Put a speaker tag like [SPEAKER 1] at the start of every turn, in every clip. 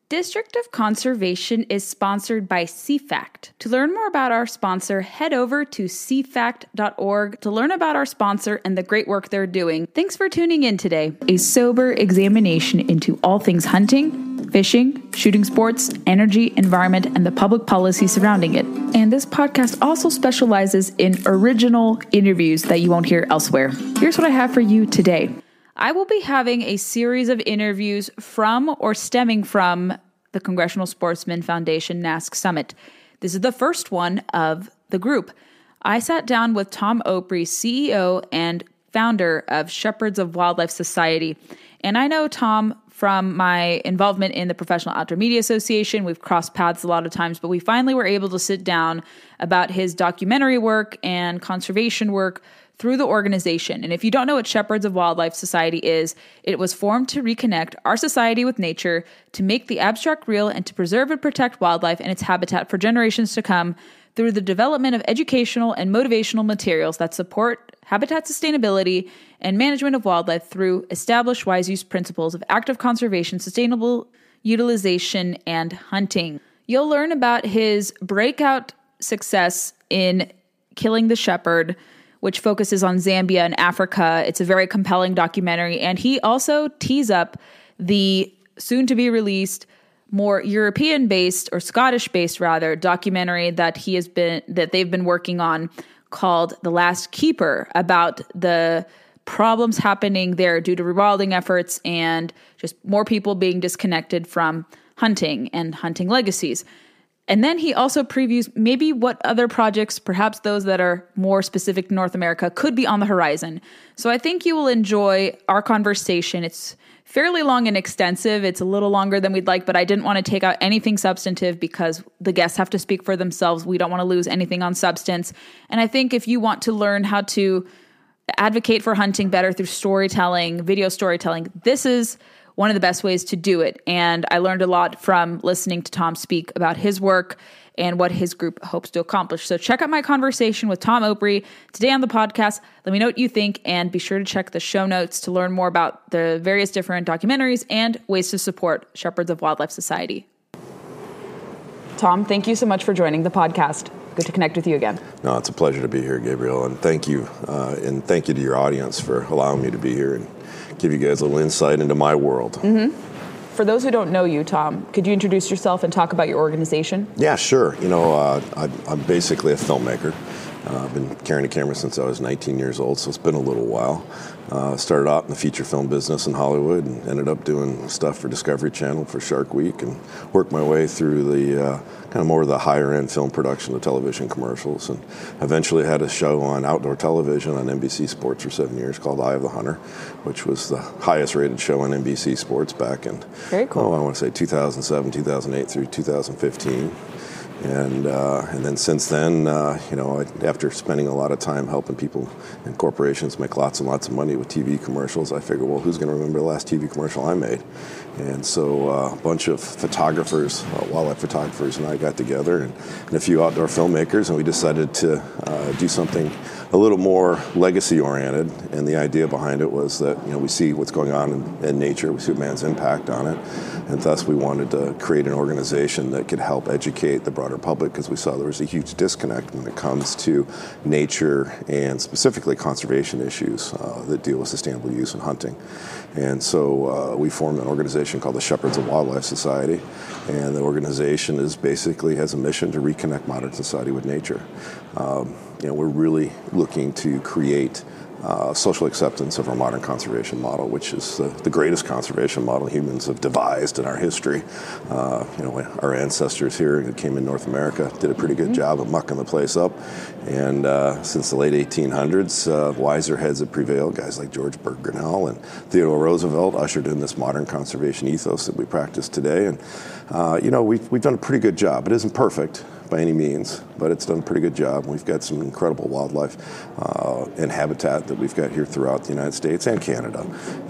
[SPEAKER 1] District of Conservation is sponsored by CFACT. To learn more about our sponsor, head over to cfact.org to learn about our sponsor and the great work they're doing. Thanks for tuning in today. A sober examination into all things hunting, fishing, shooting sports, energy, environment, and the public policy surrounding it. And this podcast also specializes in original interviews that you won't hear elsewhere. Here's what I have for you today. I will be having a series of interviews from or stemming from the Congressional Sportsman Foundation NASC Summit. This is the first one of the group. I sat down with Tom Opry, CEO and founder of Shepherds of Wildlife Society. And I know Tom from my involvement in the Professional Outdoor Media Association. We've crossed paths a lot of times, but we finally were able to sit down about his documentary work and conservation work through the organization. And if you don't know what Shepherds of Wildlife Society is, it was formed to reconnect our society with nature, to make the abstract real, and to preserve and protect wildlife and its habitat for generations to come through the development of educational and motivational materials that support habitat sustainability and management of wildlife through established wise use principles of active conservation, sustainable utilization, and hunting. You'll learn about his breakout success in Killing the Shepherd, which focuses on Zambia and Africa. It's a very compelling documentary. And he also tees up the soon-to-be-released, more European-based, or Scottish-based rather, documentary that they've been working on called The Last Keeper, about the problems happening there due to rewilding efforts and just more people being disconnected from hunting and hunting legacies. And then he also previews maybe what other projects, perhaps those that are more specific to North America, could be on the horizon. So I think you will enjoy our conversation. It's fairly long and extensive. It's a little longer than we'd like, but I didn't want to take out anything substantive because the guests have to speak for themselves. We don't want to lose anything on substance. And I think if you want to learn how to advocate for hunting better through storytelling, video storytelling, this is one of the best ways to do it. And I learned a lot from listening to Tom speak about his work and what his group hopes to accomplish. So check out my conversation with Tom Opry today on the podcast. Let me know what you think, and be sure to check the show notes to learn more about the various different documentaries and ways to support Shepherds of Wildlife Society. Tom, thank you so much for joining the podcast. Good to connect with you again.
[SPEAKER 2] No, it's a pleasure to be here, Gabriel, and thank you to your audience for allowing me to be here and give you guys a little insight into my world.
[SPEAKER 1] Mm-hmm. For those who don't know you, Tom, could you introduce yourself and talk about your organization?
[SPEAKER 2] Yeah, sure. I'm basically a filmmaker. I've been carrying a camera since I was 19 years old, so it's been a little while. Started out in the feature film business in Hollywood and ended up doing stuff for Discovery Channel for Shark Week, and worked my way through the kind of more of the higher end film production of television commercials, and eventually had a show on outdoor television on NBC Sports for 7 years called Eye of the Hunter, which was the highest rated show on NBC Sports back in,
[SPEAKER 1] Very cool.
[SPEAKER 2] I want to say 2007, 2008 through 2015. And then since then, after spending a lot of time helping people and corporations make lots and lots of money with TV commercials, I figured, well, who's going to remember the last TV commercial I made? And so a bunch of photographers, wildlife photographers, and I got together, and a few outdoor filmmakers, and we decided to do something a little more legacy-oriented. And the idea behind it was that, we see what's going on in nature, we see man's impact on it, and thus we wanted to create an organization that could help educate the broader public, because we saw there was a huge disconnect when it comes to nature and specifically conservation issues that deal with sustainable use and hunting. And so we formed an organization called the Shepherds of Wildlife Society, and the organization has a mission to reconnect modern society with nature. We're really looking to create social acceptance of our modern conservation model, which is the greatest conservation model humans have devised in our history. Our ancestors here who came in North America did a pretty good job of mucking the place up. And since the late 1800s, wiser heads have prevailed. Guys like George Burt Grinnell and Theodore Roosevelt ushered in this modern conservation ethos that we practice today. And, we've done a pretty good job. It isn't perfect by any means, but it's done a pretty good job. We've got some incredible wildlife and habitat that we've got here throughout the United States and Canada.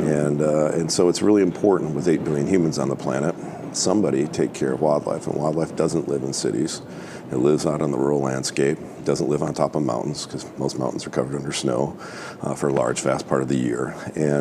[SPEAKER 2] And so it's really important, with 8 billion humans on the planet, somebody take care of wildlife. And wildlife doesn't live in cities. It lives out on the rural landscape. It doesn't live on top of mountains because most mountains are covered under snow for a large, vast part of the year.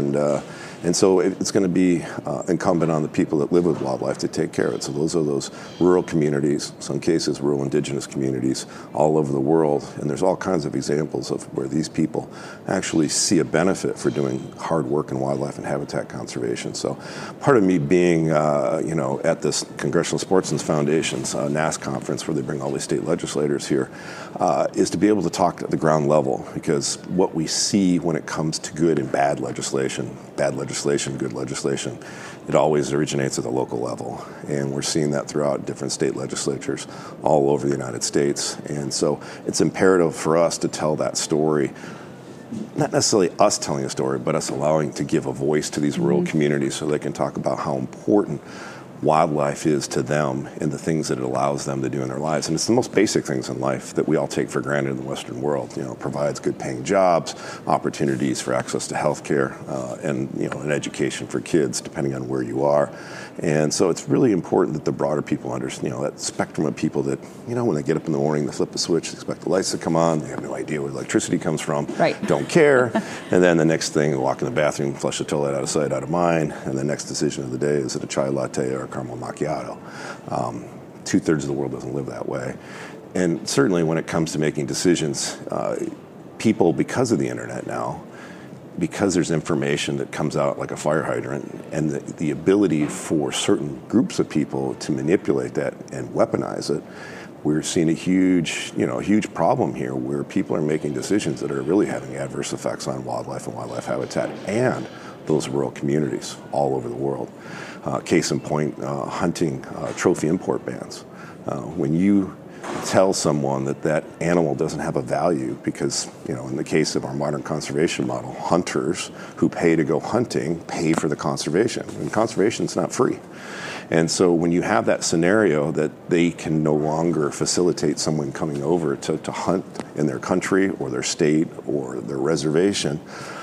[SPEAKER 2] And so it's going to be incumbent on the people that live with wildlife to take care of it. So those are those rural communities, some cases rural indigenous communities all over the world. And there's all kinds of examples of where these people actually see a benefit for doing hard work in wildlife and habitat conservation. So part of me being, at this Congressional Sportsmen's Foundation's NAS conference where they bring all these state legislators here, is to be able to talk at the ground level, because what we see when it comes to good and bad legislation, good legislation, it always originates at the local level. And we're seeing that throughout different state legislatures all over the United States. And so it's imperative for us to tell that story, not necessarily us telling a story, but us allowing to give a voice to these rural communities so they can talk about how important wildlife is to them and the things that it allows them to do in their lives. And it's the most basic things in life that we all take for granted in the Western world. It provides good paying jobs, opportunities for access to health care, and an education for kids, depending on where you are. And so it's really important that the broader people understand, that spectrum of people that, when they get up in the morning, they flip a switch, they expect the lights to come on, they have no idea where electricity comes from, don't care. And then the next thing, they walk in the bathroom, flush the toilet, out of sight, out of mind. And the next decision of the day, is it a chai latte or a caramel macchiato? 2/3 of the world doesn't live that way. And certainly when it comes to making decisions, people, because of the internet now, because there's information that comes out like a fire hydrant, and the ability for certain groups of people to manipulate that and weaponize it, we're seeing a huge problem here where people are making decisions that are really having adverse effects on wildlife and wildlife habitat and those rural communities all over the world. Case in point, hunting trophy import bans. When you tell someone that animal doesn't have a value because, in the case of our modern conservation model, hunters who pay to go hunting pay for the conservation, and conservation is not free. And so when you have that scenario that they can no longer facilitate someone coming over to hunt in their country or their state or their reservation,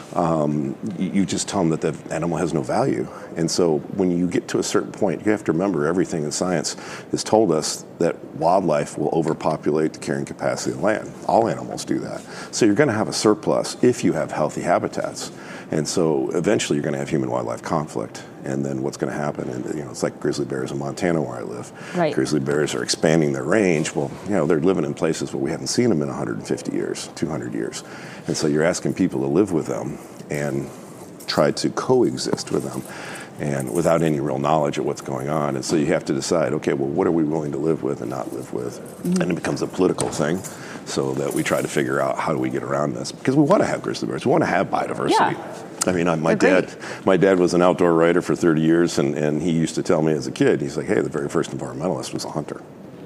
[SPEAKER 2] you just tell them that the animal has no value. And so when you get to a certain point, you have to remember everything in science has told us that wildlife will overpopulate the carrying capacity of land. All animals do that. So you're going to have a surplus if you have healthy habitats. And so eventually you're going to have human-wildlife conflict. And then what's going to happen? And it's like grizzly bears in Montana where I live.
[SPEAKER 1] Right.
[SPEAKER 2] Grizzly bears are expanding their range. Well, they're living in places where we haven't seen them in 150 years, 200 years. And so you're asking people to live with them and try to coexist with them, and without any real knowledge of what's going on. And so you have to decide, okay, well, what are we willing to live with and not live with? Mm-hmm. And it becomes a political thing, so that we try to figure out how do we get around this, because we want to have grizzly bears, we want to have biodiversity. Yeah. I mean, my dad was an outdoor writer for 30 years, and he used to tell me as a kid, he's like, hey, the very first environmentalist was a hunter.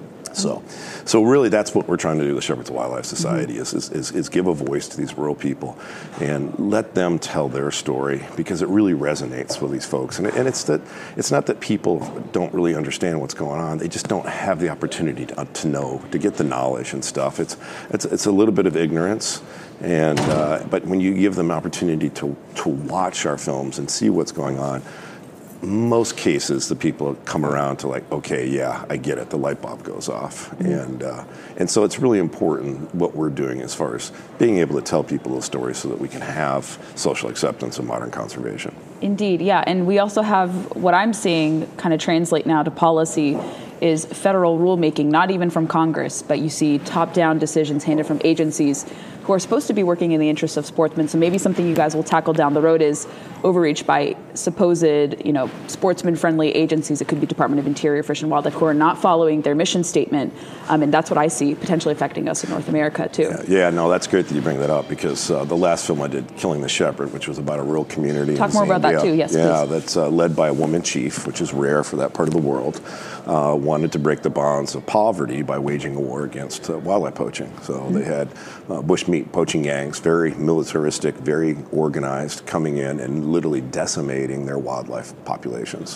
[SPEAKER 2] So really that's what we're trying to do with the Shepherds of Wildlife Society, is give a voice to these rural people and let them tell their story, because it really resonates with these folks. And it's not that people don't really understand what's going on, they just don't have the opportunity to know, to get the knowledge and stuff. It's a little bit of ignorance. And but when you give them opportunity to watch our films and see what's going on, most cases the people come around to like, okay, yeah, I get it. The light bulb goes off. Mm-hmm. And so it's really important what we're doing as far as being able to tell people those stories so that we can have social acceptance of modern conservation.
[SPEAKER 1] Indeed, yeah. And we also have what I'm seeing kind of translate now to policy is federal rulemaking, not even from Congress, but you see top-down decisions handed from agencies who are supposed to be working in the interests of sportsmen. So maybe something you guys will tackle down the road is overreach by supposed, sportsman-friendly agencies. It could be Department of Interior, Fish and Wildlife, who are not following their mission statement. And that's what I see potentially affecting us in North America, too.
[SPEAKER 2] Yeah, no, that's great that you bring that up, because the last film I did, Killing the Shepherd, which was about a rural community.
[SPEAKER 1] Talk more about that, too. Yes, please.
[SPEAKER 2] Yeah, that's led by a woman chief, which is rare for that part of the world. Wanted to break the bonds of poverty by waging a war against wildlife poaching. So they had bushmeat poaching gangs, very militaristic, very organized, coming in and literally decimating their wildlife populations.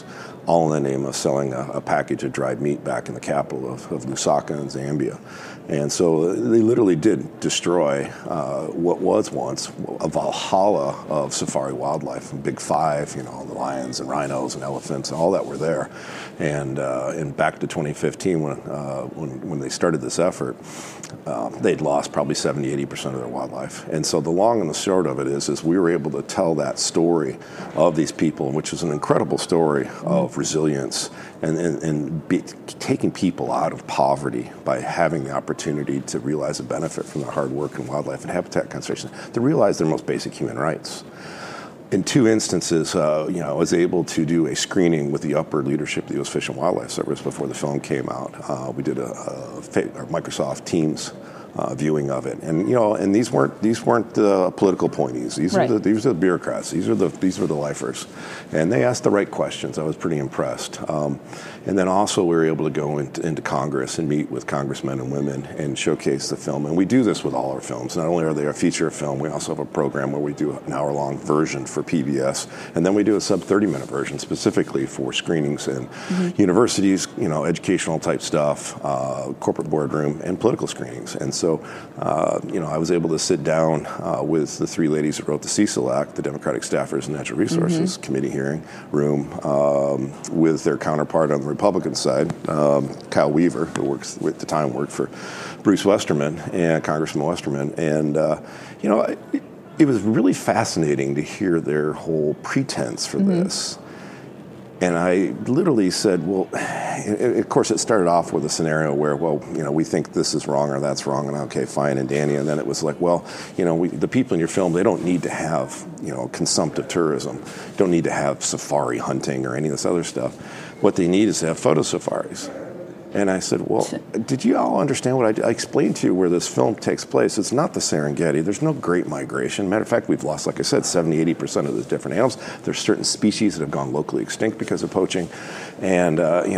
[SPEAKER 2] all in the name of selling a package of dried meat back in the capital of Lusaka in Zambia. And so they literally did destroy what was once a Valhalla of safari wildlife, Big Five, the lions and rhinos and elephants and all that were there. And back to 2015 when they started this effort, they'd lost probably 70-80% of their wildlife. And so the long and the short of it is we were able to tell that story of these people, which is an incredible story of resilience and taking people out of poverty by having the opportunity to realize the benefit from their hard work in wildlife and habitat conservation, to realize their most basic human rights. In 2 instances, I was able to do a screening with the upper leadership of the U.S. Fish and Wildlife Service before the film came out. We did a Microsoft Teams viewing of it, and these weren't political appointees. These are the bureaucrats. These were the lifers, and they asked the right questions. I was pretty impressed. And then also we were able to go into Congress and meet with congressmen and women and showcase the film. And we do this with all our films. Not only are they a feature film, we also have a program where we do an hour-long version for PBS, and then we do a sub-30-minute version specifically for screenings in universities, educational type stuff, corporate boardroom, and political screenings. And so, I was able to sit down with the 3 ladies that wrote the CECL Act, the Democratic Staffers and Natural Resources Committee hearing room, with their counterpart on the Republican side, Kyle Weaver, who at the time worked for Bruce Westerman and Congressman Westerman. And, it was really fascinating to hear their whole pretense for this. And I literally said, well, of course, it started off with a scenario where, we think this is wrong or that's wrong, and okay, fine, and Danny. And then it was like, the people in your film, they don't need to have, consumptive tourism, don't need to have safari hunting or any of this other stuff. What they need is to have photo safaris. And I said, well, did you all understand what I explained to you where this film takes place? It's not the Serengeti. There's no great migration. Matter of fact, we've lost, like I said, 70-80% of the different animals. There's certain species that have gone locally extinct because of poaching. And,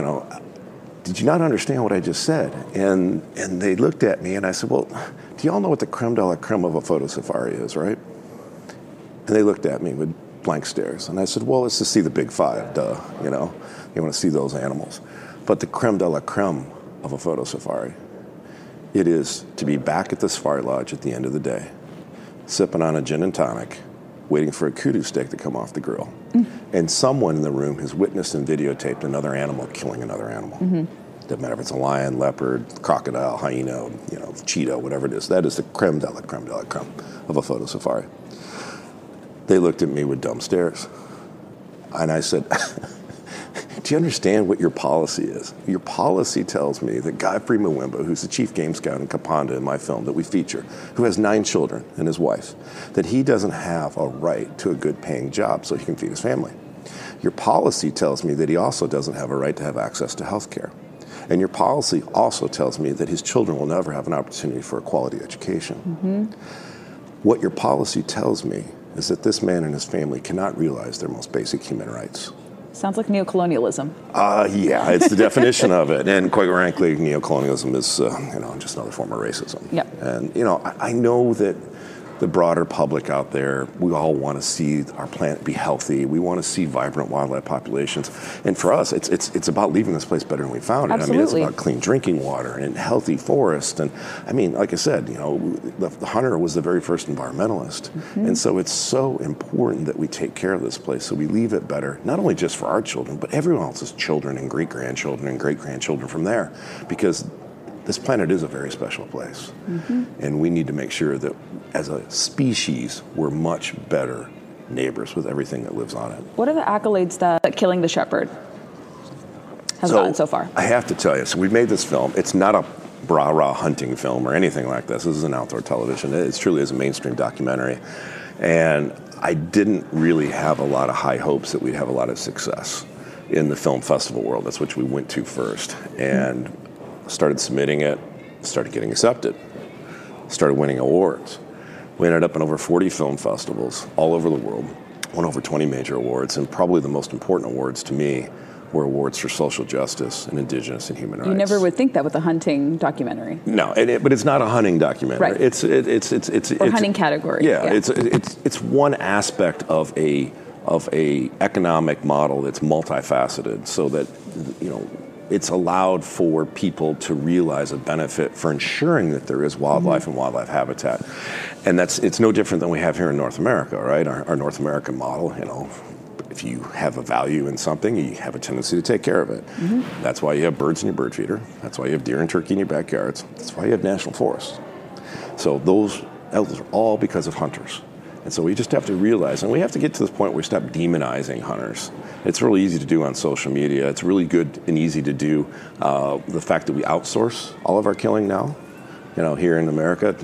[SPEAKER 2] did you not understand what I just said? And they looked at me and I said, well, do you all know what the creme de la creme of a photo safari is, right? And they looked at me with blank stares. And I said, well, it's to see the Big Five, duh, you want to see those animals. But the creme de la creme of a photo safari, it is to be back at the safari lodge at the end of the day, sipping on a gin and tonic, waiting for a kudu steak to come off the grill. And someone in the room has witnessed and videotaped another animal killing another animal. Doesn't matter if it's a lion, leopard, crocodile, hyena, cheetah, whatever it is. That is the creme de la creme of a photo safari. They looked at me with dumb stares. And I said, do you understand what your policy is? Your policy tells me that Godfrey Mwimba, who's the chief game scout in Kapanda in my film that we feature, who has 9 children and his wife, that he doesn't have a right to a good paying job so he can feed his family. Your policy tells me that he also doesn't have a right to have access to health care. And your policy also tells me that his children will never have an opportunity for a quality education. What your policy tells me is that this man and his family cannot realize their most basic human rights.
[SPEAKER 1] Sounds like neocolonialism.
[SPEAKER 2] Yeah, it's the definition of it. And quite frankly, neocolonialism is, just another form of racism.
[SPEAKER 1] Yep.
[SPEAKER 2] And, I know that the broader public out there, we all want to see our planet be healthy. We want to see vibrant wildlife populations. And for us, it's about leaving this place better than we found it.
[SPEAKER 1] Absolutely.
[SPEAKER 2] It's about clean drinking water and healthy forest. And like I said, the hunter was the very first environmentalist. And so it's so important that we take care of this place so we leave it better, not only just for our children, but everyone else's children and great-grandchildren and great-grandchildren from there. Because this planet is a very special place. And we need to make sure that as a species, we're much better neighbors with everything that lives on it.
[SPEAKER 1] What are the accolades that Killing the Shepherd has gotten so far?
[SPEAKER 2] I have to tell you, so we made this film. It's not a rah-rah hunting film or anything like this. This is an outdoor television. It truly is a mainstream documentary. And I didn't really have a lot of high hopes that we'd have a lot of success in the film festival world. That's which we went to first. And started submitting it, started getting accepted, started winning awards. We ended up in over 40 film festivals all over the world, won over 20 major awards, and probably the most important awards to me were awards for social justice and indigenous and human rights.
[SPEAKER 1] You never would think that with a hunting documentary.
[SPEAKER 2] No, but it's not a hunting documentary.
[SPEAKER 1] Right.
[SPEAKER 2] It's
[SPEAKER 1] hunting category.
[SPEAKER 2] Yeah, yeah. It's one aspect of a of a economic model that's multifaceted, so that it's allowed for people to realize a benefit for ensuring that there is wildlife and wildlife habitat. And it's no different than we have here in North America, right? Our North American model, if you have a value in something, you have a tendency to take care of it. That's why you have birds in your bird feeder. That's why you have deer and turkey in your backyards. That's why you have national forests. So those are all because of hunters. And so we just have to realize, and we have to get to this point where we stop demonizing hunters. It's really easy to do on social media. It's really good and easy to do. The fact that we outsource all of our killing now, here in America,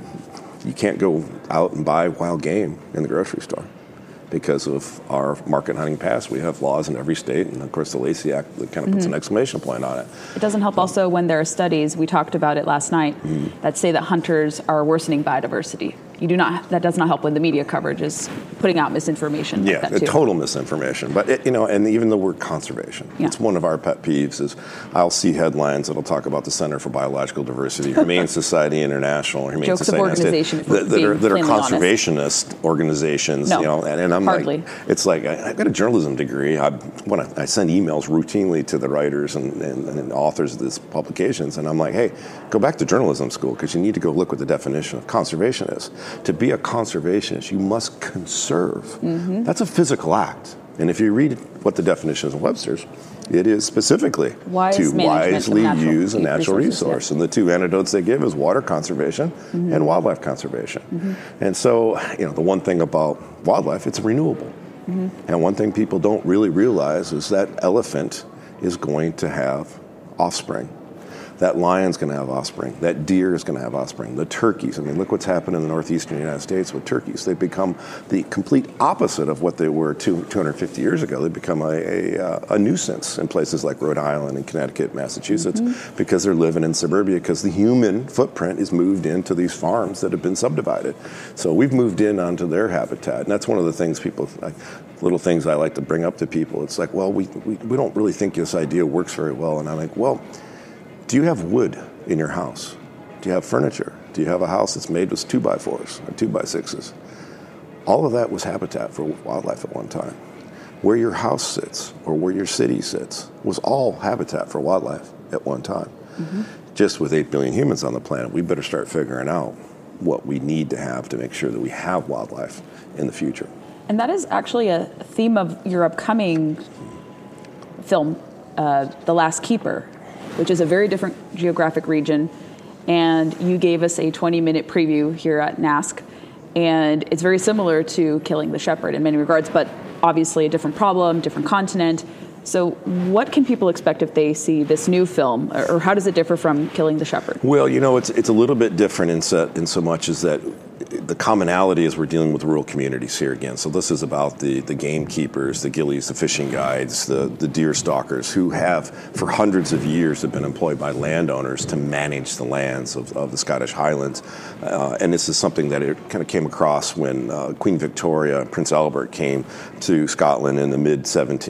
[SPEAKER 2] you can't go out and buy wild game in the grocery store because of our market hunting past. We have laws in every state, and of course the Lacey Act that kind of puts an exclamation point on it.
[SPEAKER 1] It doesn't help also when there are studies, we talked about it last night, that say that hunters are worsening biodiversity. That does not help when the media coverage is putting out misinformation.
[SPEAKER 2] Yeah,
[SPEAKER 1] like that too.
[SPEAKER 2] Total misinformation. But and even the word conservation, it's one of our pet peeves. Is I'll see headlines that'll talk about the Center for Biological Diversity, Humane Society International, Humane
[SPEAKER 1] Jokes
[SPEAKER 2] Society
[SPEAKER 1] of organization
[SPEAKER 2] that are conservationist organizations.
[SPEAKER 1] No,
[SPEAKER 2] and I'm
[SPEAKER 1] hardly.
[SPEAKER 2] Like, it's like I've got a journalism degree. When I send emails routinely to the writers and authors of these publications, and I'm like, hey, go back to journalism school because you need to go look what the definition of conservation is. To be a conservationist, you must conserve. That's a physical act. And if you read what the definition is in Webster's, it is specifically to wisely use a natural resource. And the two antidotes they give is water conservation and wildlife conservation. And so, the one thing about wildlife, it's renewable. And one thing people don't really realize is that elephant is going to have offspring. That lion's going to have offspring. That deer is going to have offspring. The turkeys. I mean, look what's happened in the northeastern United States with turkeys. They've become the complete opposite of what they were 250 years ago. They've become a nuisance in places like Rhode Island and Connecticut, Massachusetts, because they're living in suburbia, because the human footprint is moved into these farms that have been subdivided. So we've moved in onto their habitat. And that's one of the things little things I like to bring up to people. It's like, well, we don't really think this idea works very well. And I'm like, well, do you have wood in your house? Do you have furniture? Do you have a house that's made with 2x4s or 2x6s? All of that was habitat for wildlife at one time. Where your house sits or where your city sits was all habitat for wildlife at one time. Just with 8 billion humans on the planet, we better start figuring out what we need to have to make sure that we have wildlife in the future.
[SPEAKER 1] And that is actually a theme of your upcoming film, The Last Keeper, which is a very different geographic region. And you gave us a 20-minute preview here at NASC. And it's very similar to Killing the Shepherd in many regards, but obviously a different problem, different continent. So what can people expect if they see this new film, or how does it differ from Killing the Shepherd?
[SPEAKER 2] Well, it's a little bit different in so much as that the commonality is we're dealing with rural communities here again. So this is about the gamekeepers, the ghillies, the fishing guides, the deer stalkers who have, for hundreds of years, have been employed by landowners to manage the lands of the Scottish Highlands. And this is something that it kind of came across when Queen Victoria, Prince Albert came to Scotland in the mid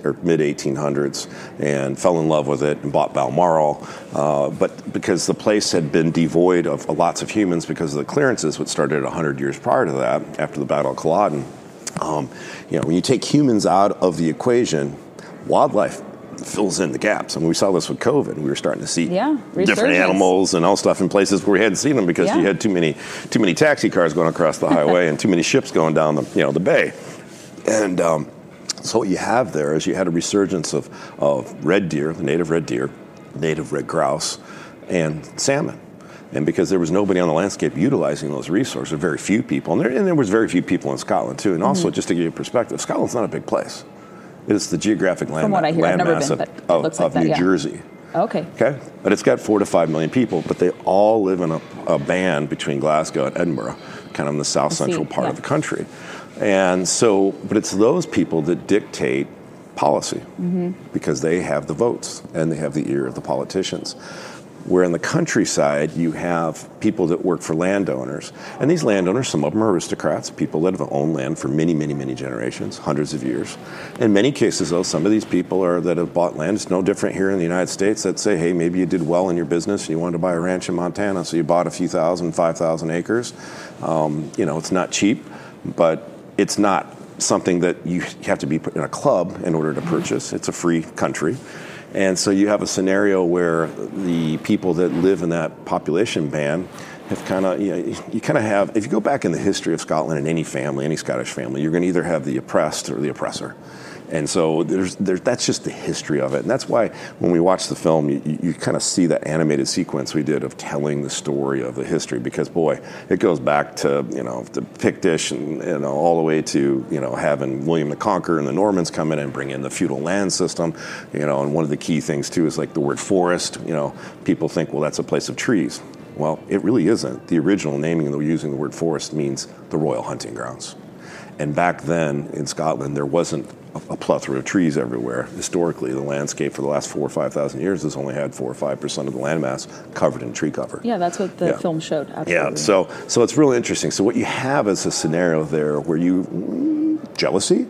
[SPEAKER 2] 1800s and fell in love with it and bought Balmoral. But because the place had been devoid of lots of humans because of the clearances, which started 100 years prior to that, after the Battle of Culloden, when you take humans out of the equation, wildlife fills in the gaps. I mean, we saw this with COVID. We were starting to see different animals and all stuff in places where we hadn't seen them because you had too many taxi cars going across the highway and too many ships going down the bay. And so what you have there is you had a resurgence of red deer, the native red deer, native red grouse, and salmon. And because there was nobody on the landscape utilizing those resources, very few people, and there was very few people in Scotland too. And also, just to give you a perspective, Scotland's not a big place. It's the geographic land mass of New Jersey.
[SPEAKER 1] Okay.
[SPEAKER 2] But it's got 4 to 5 million people, but they all live in a band between Glasgow and Edinburgh, kind of in the south central part of the country. And so, but it's those people that dictate policy because they have the votes and they have the ear of the politicians. Where in the countryside, you have people that work for landowners. And these landowners, some of them are aristocrats, people that have owned land for many, many, many generations, hundreds of years. In many cases, though, some of these people that have bought land. It's no different here in the United States that say, hey, maybe you did well in your business and you wanted to buy a ranch in Montana, so you bought a few 5,000 acres. It's not cheap, but it's not something that you have to be put in a club in order to purchase. It's a free country. And so you have a scenario where the people that live in that population band have kind of, you kind of have, if you go back in the history of Scotland in any family, any Scottish family, you're going to either have the oppressed or the oppressor. And so that's just the history of it. And that's why when we watch the film, you kind of see that animated sequence we did of telling the story of the history, because, boy, it goes back to, the Pictish and, all the way to, having William the Conqueror and the Normans come in and bring in the feudal land system, and one of the key things, too, is like the word forest. People think, well, that's a place of trees. Well, it really isn't. The original naming and using the word forest means the royal hunting grounds. And back then in Scotland, there wasn't a plethora of trees everywhere. Historically, the landscape for the last 4,000 or 5,000 years has only had 4 or 5% of the landmass covered in tree cover.
[SPEAKER 1] Yeah, that's what the film showed. Absolutely.
[SPEAKER 2] Yeah, so it's really interesting. So what you have is a scenario there where jealousy,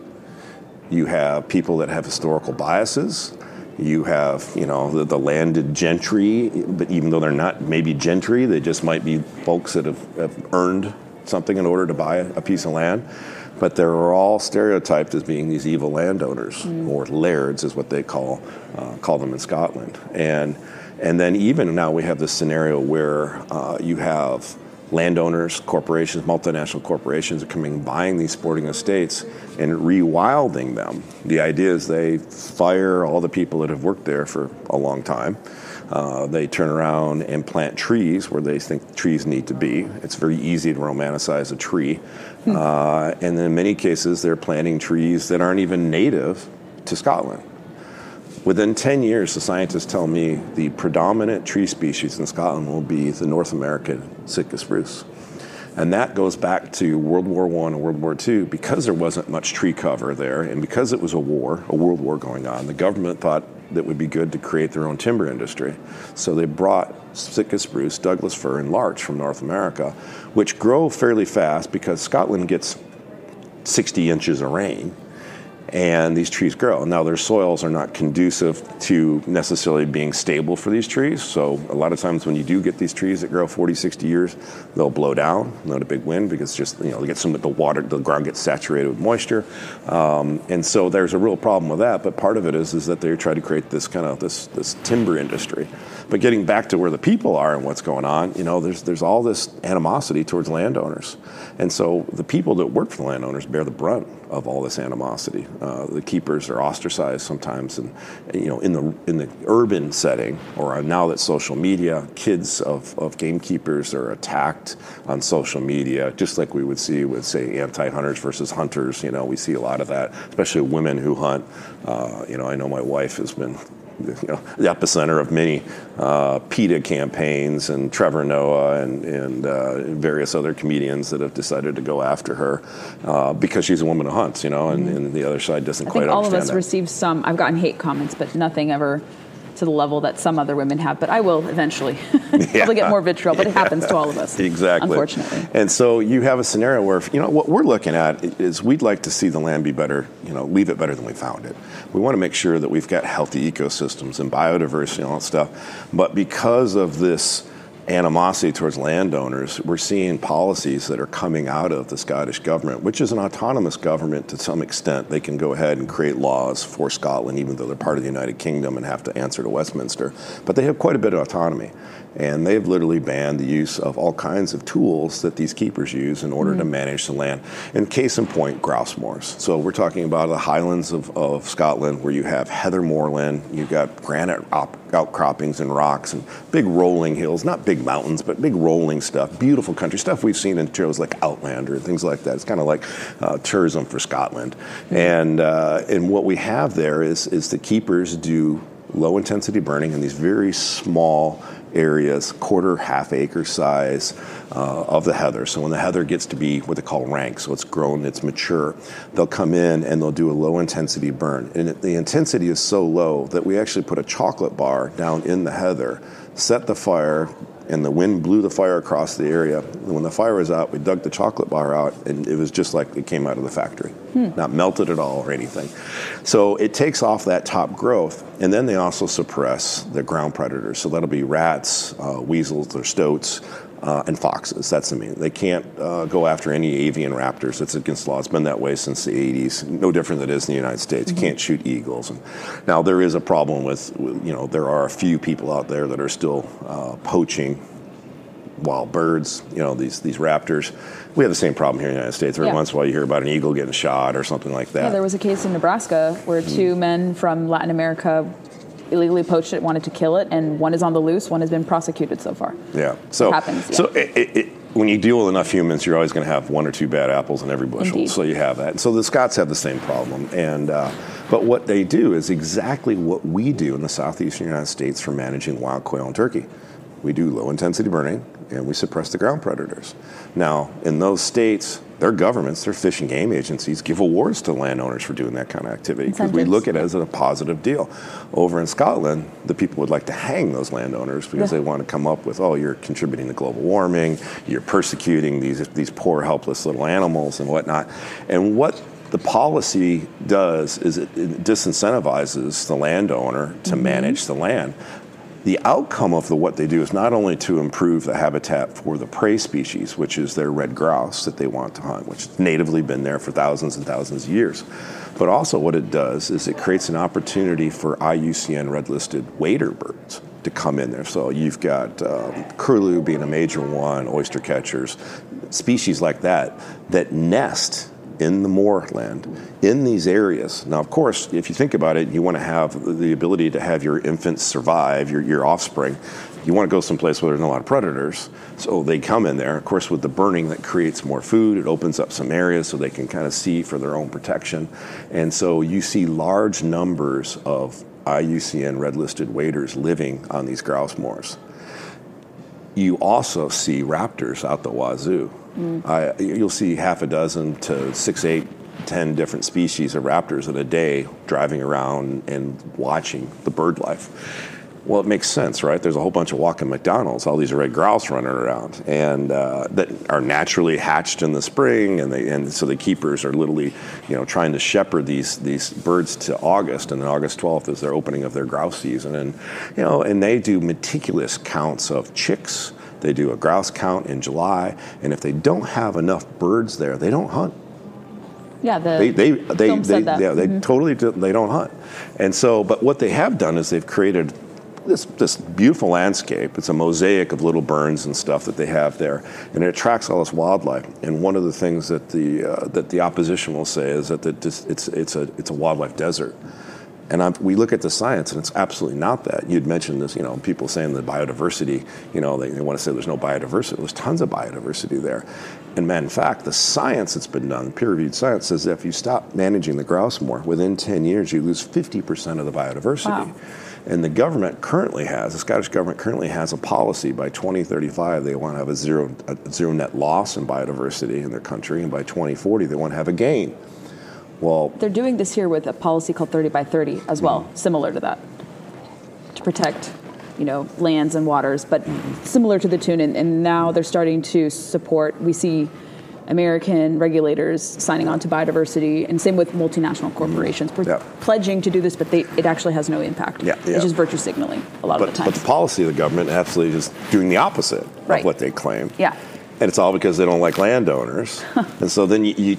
[SPEAKER 2] you have people that have historical biases, you have, the landed gentry, but even though they're not maybe gentry, they just might be folks that have earned something in order to buy a piece of land. But they're all stereotyped as being these evil landowners, or lairds is what they call them in Scotland. And then even now we have this scenario where you have landowners, corporations, multinational corporations are coming, buying these sporting estates and rewilding them. The idea is they fire all the people that have worked there for a long time. They turn around and plant trees where they think trees need to be. It's very easy to romanticize a tree. And then in many cases, they're planting trees that aren't even native to Scotland. Within 10 years, the scientists tell me the predominant tree species in Scotland will be the North American Sitka spruce. And that goes back to World War I and World War II. Because there wasn't much tree cover there, and because it was a world war going on, the government thought that it would be good to create their own timber industry. So they brought Sitka spruce, Douglas fir, and larch from North America, which grow fairly fast because Scotland gets 60 inches of rain. And these trees grow. Now, their soils are not conducive to necessarily being stable for these trees. So a lot of times when you do get these trees that grow 40, 60 years, they'll blow down, not a big wind, because just, they get some of the water, the ground gets saturated with moisture. And so there's a real problem with that. But part of it is that they try to create this kind of this timber industry. But getting back to where the people are and what's going on, there's all this animosity towards landowners. And so the people that work for the landowners bear the brunt of all this animosity. The keepers are ostracized sometimes, and in the urban setting, or now that social media, kids of gamekeepers are attacked on social media, just like we would see with, say, anti-hunters versus hunters. We see a lot of that, especially women who hunt. I know my wife has been the epicenter of many PETA campaigns, and Trevor Noah and various other comedians that have decided to go after her because she's a woman who hunts, and the other side doesn't quite understand that. I think all of us
[SPEAKER 1] receive some. I've gotten hate comments, but nothing ever to the level that some other women have, but I will eventually probably get more vitriol, but it happens to all of us.
[SPEAKER 2] Exactly.
[SPEAKER 1] Unfortunately.
[SPEAKER 2] And so you have a scenario where, what we're looking at is we'd like to see the land be better, leave it better than we found it. We want to make sure that we've got healthy ecosystems and biodiversity and all that stuff. But because of this animosity towards landowners, we're seeing policies that are coming out of the Scottish government, which is an autonomous government to some extent. They can go ahead and create laws for Scotland, even though they're part of the United Kingdom and have to answer to Westminster. But they have quite a bit of autonomy. And they've literally banned the use of all kinds of tools that these keepers use in order to manage the land. And case in point, grouse moors. So we're talking about the highlands of Scotland, where you have heather moorland, you've got granite outcroppings and rocks and big rolling hills, not big mountains, but big rolling stuff, beautiful country, stuff we've seen in shows like Outlander and things like that. It's kind of like tourism for Scotland. And what we have there is the keepers do low-intensity burning in these very small areas, half acre size of the heather. So when the heather gets to be what they call rank, so it's grown, it's mature, they'll come in and they'll do a low-intensity burn. And the intensity is so low that we actually put a chocolate bar down in the heather, set the fire, and the wind blew the fire across the area. And when the fire was out, we dug the chocolate bar out, and it was just like it came out of the factory. Not melted at all or anything. So it takes off that top growth. And then they also suppress the ground predators. So that'll be rats, weasels, or stoats, and foxes. That's the main. They can't go after any avian raptors. It's against law. It's been that way since the 80s. No different than it is in the United States. You can't shoot eagles. And now there is a problem with, there are a few people out there that are still poaching wild birds, these raptors. We have the same problem here in the United States. Every once in a while you hear about an eagle getting shot or something like that.
[SPEAKER 1] Yeah, there was a case in Nebraska where two men from Latin America illegally poached it, wanted to kill it, and one is on the loose, one has been prosecuted so far.
[SPEAKER 2] Yeah. So
[SPEAKER 1] it happens. Yeah.
[SPEAKER 2] So when you deal with enough humans, you're always going to have one or two bad apples in every bushel.
[SPEAKER 1] Indeed.
[SPEAKER 2] So you have that. And so the Scots have the same problem. And but what they do is exactly what we do in the southeastern United States for managing wild quail and turkey. We do low-intensity burning, and we suppress the ground predators. Now, in those states, their governments, their fish and game agencies, give awards to landowners for doing that kind of activity because we look at it as a positive deal. Over in Scotland, the people would like to hang those landowners because they want to come up with, you're contributing to global warming, you're persecuting these poor, helpless little animals and whatnot. And what the policy does is it disincentivizes the landowner to manage the land. The outcome of what they do is not only to improve the habitat for the prey species, which is their red grouse that they want to hunt, which has natively been there for thousands and thousands of years, but also what it does is it creates an opportunity for IUCN red-listed wader birds to come in there. So you've got curlew being a major one, oyster catchers, species like that nest in the moorland, in these areas. Now, of course, if you think about it, you want to have the ability to have your infants survive, your offspring. You want to go someplace where there's not a lot of predators, so they come in there. Of course, with the burning, that creates more food. It opens up some areas so they can kind of see for their own protection. And so you see large numbers of IUCN red-listed waders living on these grouse moors. You also see raptors out the wazoo. You'll see half a dozen to 6, 8, 10 different species of raptors in a day driving around and watching the bird life. Well, it makes sense, right? There's a whole bunch of walking McDonald's, all these red grouse running around, and that are naturally hatched in the spring, and so the keepers are literally, trying to shepherd these birds to August, and then August 12th is their opening of their grouse season, and they do meticulous counts of chicks. They do a grouse count in July, and if they don't have enough birds there, they don't hunt.
[SPEAKER 1] Yeah,
[SPEAKER 2] they totally they don't hunt, and so. But what they have done is they've created this beautiful landscape. It's a mosaic of little burns and stuff that they have there, and it attracts all this wildlife. And one of the things that the opposition will say is that it's a wildlife desert. And we look at the science, and it's absolutely not that. You'd mentioned this, people saying the biodiversity, they want to say there's no biodiversity. There's tons of biodiversity there. And in fact, the science that's been done, peer-reviewed science, says that if you stop managing the grouse moor, within 10 years, you lose 50% of the biodiversity. Wow. And the Scottish government currently has a policy by 2035, they want to have a zero net loss in biodiversity in their country, and by 2040, they want to have a gain. Well,
[SPEAKER 1] they're doing this here with a policy called 30 by 30 as well, similar to that, to protect, lands and waters, but similar to the tune. And now they're starting to support. We see American regulators signing on to biodiversity, and same with multinational corporations, pledging to do this, but it actually has no impact. It's just virtue signaling a lot of the time.
[SPEAKER 2] But the policy of the government absolutely is doing the opposite of what they claim.
[SPEAKER 1] Yeah.
[SPEAKER 2] And it's all because they don't like landowners. And so then you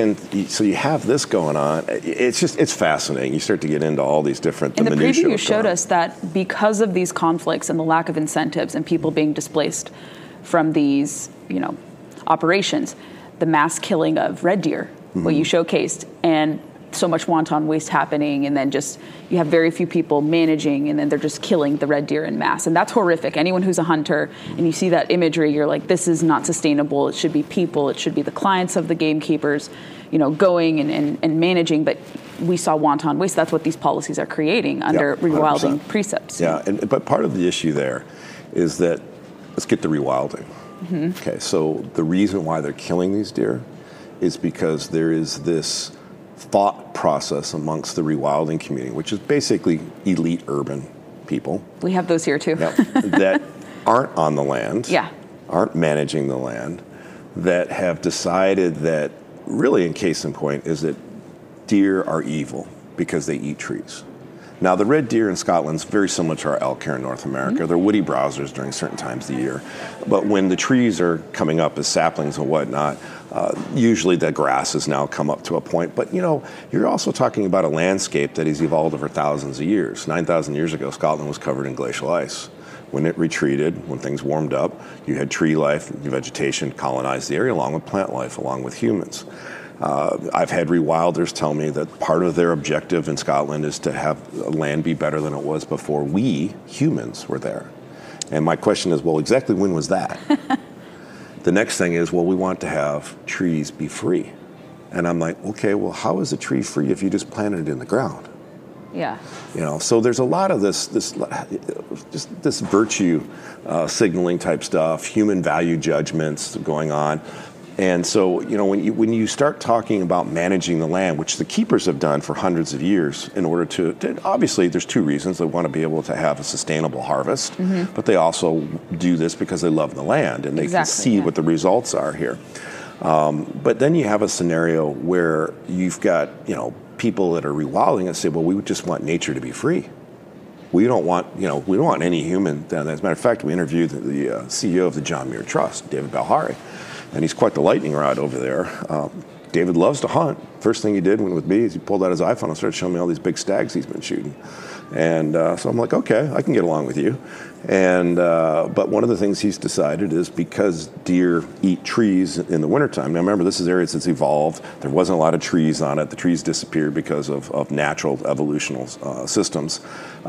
[SPEAKER 2] have this going on. It's fascinating. You start to get into all these different
[SPEAKER 1] minutiae. In the preview, you showed us that because of these conflicts and the lack of incentives and people being displaced from these, operations, the mass killing of red deer, what you showcased, and so much wanton waste happening, and then just you have very few people managing, and then they're just killing the red deer in mass, and that's horrific. Anyone who's a hunter and you see that imagery, you're like, this is not sustainable. It should be people, it should be the clients of the gamekeepers, going and managing. But we saw wanton waste. That's what these policies are creating under rewilding precepts.
[SPEAKER 2] Yeah, but part of the issue there is that let's get to rewilding. Okay, so the reason why they're killing these deer is because there is this thought process amongst the rewilding community, which is basically elite urban people.
[SPEAKER 1] We have those here too.
[SPEAKER 2] That aren't on the land, aren't managing the land, that have decided that really, in case in point, is that deer are evil because they eat trees. Now, the red deer in Scotland is very similar to our elk here in North America. They're woody browsers during certain times of the year. But when the trees are coming up as saplings and whatnot, usually the grass has now come up to a point. But, you're also talking about a landscape that has evolved over thousands of years. 9,000 years ago, Scotland was covered in glacial ice. When it retreated, when things warmed up, you had tree life, vegetation colonized the area along with plant life, along with humans. I've had rewilders tell me that part of their objective in Scotland is to have land be better than it was before we, humans, were there. And my question is, well, exactly when was that? The next thing is, well, we want to have trees be free. And I'm like, okay, well, how is a tree free if you just planted it in the ground?
[SPEAKER 1] Yeah.
[SPEAKER 2] So there's a lot of this virtue signaling type stuff, human value judgments going on. And so, when you start talking about managing the land, which the keepers have done for hundreds of years in order to obviously there's two reasons. They want to be able to have a sustainable harvest, but they also do this because they love the land and they can see what the results are here. But then you have a scenario where you've got, people that are rewilding and say, well, we just want nature to be free. We don't want any human. As a matter of fact, we interviewed the CEO of the John Muir Trust, David Balhari, and he's quite the lightning rod over there. David loves to hunt. First thing he did when with me is he pulled out his iPhone and started showing me all these big stags he's been shooting. And so I'm like, okay, I can get along with you. And but one of the things he's decided is because deer eat trees in the wintertime. Now remember, this is areas that's evolved. There wasn't a lot of trees on it. The trees disappeared because of natural evolutional systems.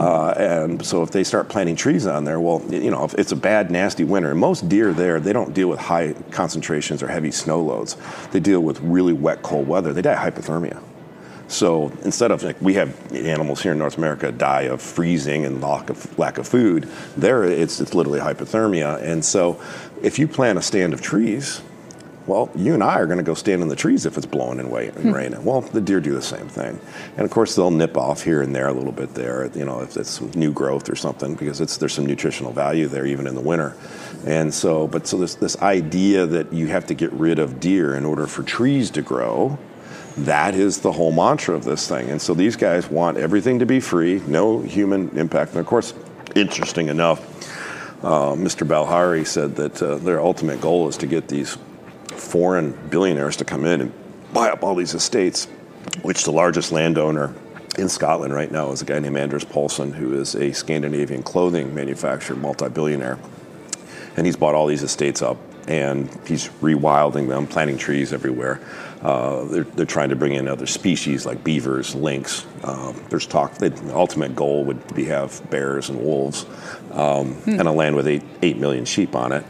[SPEAKER 2] And so if they start planting trees on there, well, if it's a bad, nasty winter, and most deer there, they don't deal with high concentrations or heavy snow loads. They deal with really wet, cold weather. They die of hypothermia. So instead of we have animals here in North America die of freezing and lack of food, there it's literally hypothermia. And so if you plant a stand of trees, well, you and I are going to go stand in the trees if it's blowing and raining. Well, the deer do the same thing. And of course, they'll nip off here and there a little bit there, if it's some new growth or something, because there's some nutritional value there even in the winter. And so this idea that you have to get rid of deer in order for trees to grow, that is the whole mantra of this thing. And so these guys want everything to be free, no human impact. And of course, interesting enough, Mr. Balhari said that their ultimate goal is to get these foreign billionaires to come in and buy up all these estates, which the largest landowner in Scotland right now is a guy named Anders Poulsen, who is a Scandinavian clothing manufacturer, multi-billionaire. And he's bought all these estates up, and he's rewilding them, planting trees everywhere. They're trying to bring in other species like beavers, lynx. There's talk that the ultimate goal would be have bears and wolves, and a land with 8 million sheep on it.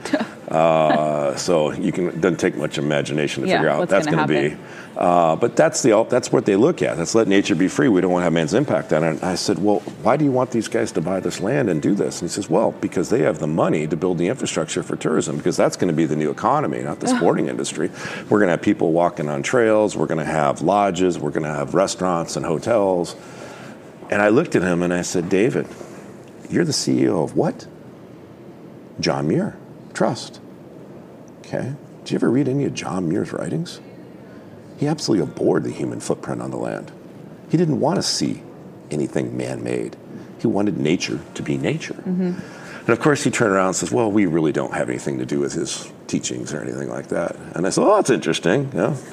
[SPEAKER 2] So it doesn't take much imagination to figure out what that's going to be. But that's what they look at. Let's let nature be free. We don't want to have man's impact on it. And I said, well, why do you want these guys to buy this land and do this? And he says, well, because they have the money to build the infrastructure for tourism, because that's going to be the new economy, not the sporting industry. We're going to have people walking on trails. We're going to have lodges. We're going to have restaurants and hotels. And I looked at him and I said, David, you're the CEO of what? John Muir Trust. Okay. Did you ever read any of John Muir's writings? He absolutely abhorred the human footprint on the land. He didn't want to see anything man-made. He wanted nature to be nature. Mm-hmm. And of course, he turned around and says, well, we really don't have anything to do with his teachings or anything like that. And I said, oh, that's interesting.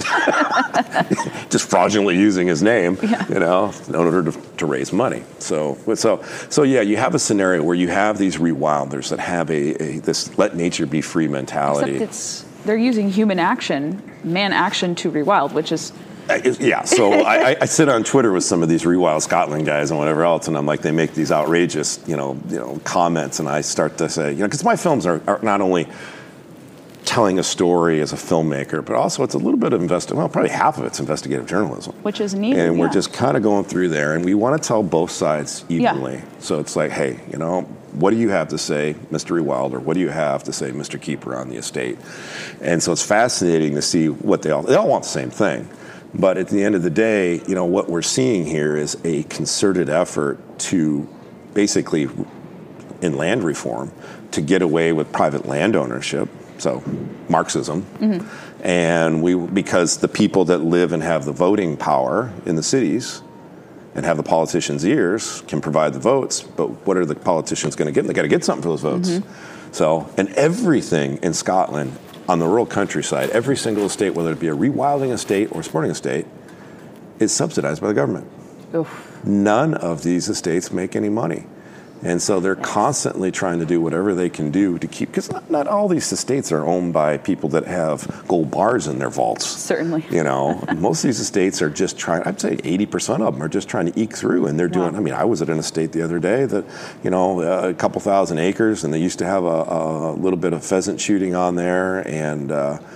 [SPEAKER 2] Just fraudulently using his name, in order to raise money. So yeah, you have a scenario where you have these rewilders that have this let nature be free mentality.
[SPEAKER 1] Except they're using man action to rewild, which is...
[SPEAKER 2] So I sit on Twitter with some of these Rewild Scotland guys and whatever else, and I'm like, they make these outrageous, comments, and I start to say, because my films are not only telling a story as a filmmaker, but also it's a little bit of probably half of it's investigative journalism.
[SPEAKER 1] Which is neat.
[SPEAKER 2] And we're just kind of going through there, and we want to tell both sides evenly. Yeah. So it's like, hey, what do you have to say, Mr. Rewilder? What do you have to say, Mr. Keeper on the estate? And so it's fascinating to see what they all want the same thing. But at the end of the day, what we're seeing here is a concerted effort to basically, in land reform, to get away with private land ownership, so Marxism, mm-hmm. and because the people that live and have the voting power in the cities and have the politicians' ears, can provide the votes, but what are the politicians going to get? They got to get something for those votes. So, and everything in Scotland on the rural countryside, every single estate, whether it be a rewilding estate or a sporting estate, is subsidized by the government.
[SPEAKER 1] Oof.
[SPEAKER 2] None of these estates make any money. And so they're constantly trying to do whatever they can do to keep, because not all these estates are owned by people that have gold bars in their vaults.
[SPEAKER 1] Certainly.
[SPEAKER 2] You know, most of these estates are just trying, I'd say 80% of them are just trying to eke through. And they're doing, I mean, I was at an estate the other day that, you know, a couple thousand acres, and they used to have a little bit of pheasant shooting on there and